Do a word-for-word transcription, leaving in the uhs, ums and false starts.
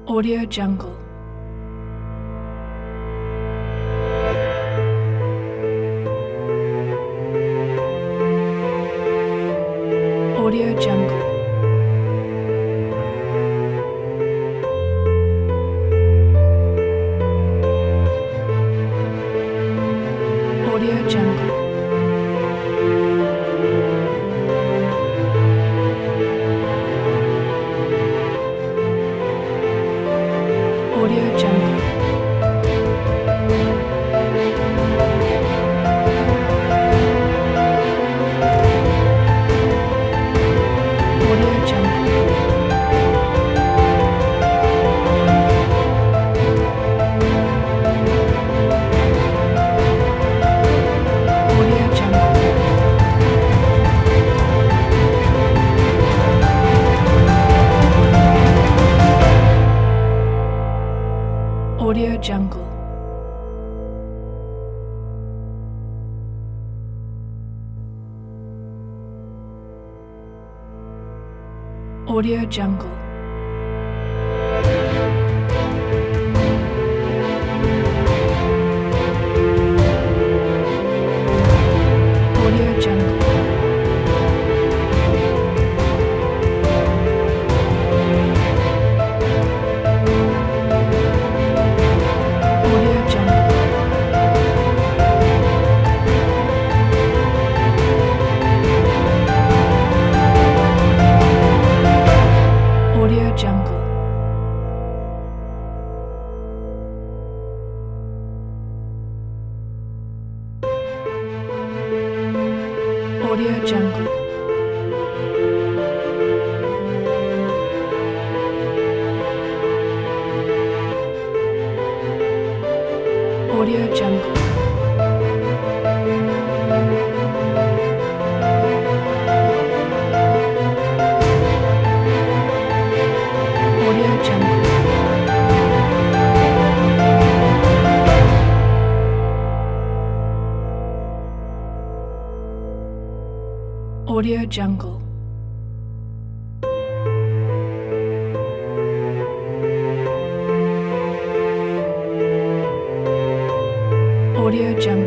Audio Jungle. Audio Jungle. Audio Jungle. Audio Jungle. Audio Jungle. Audio Jungle. Audio Jungle. Audio Jungle. Audio Jungle. Audio Jungle. Audio Jungle. Audio Jungle. Audio Jungle. Audio Jungle. Audio Jungle. Audio Jungle.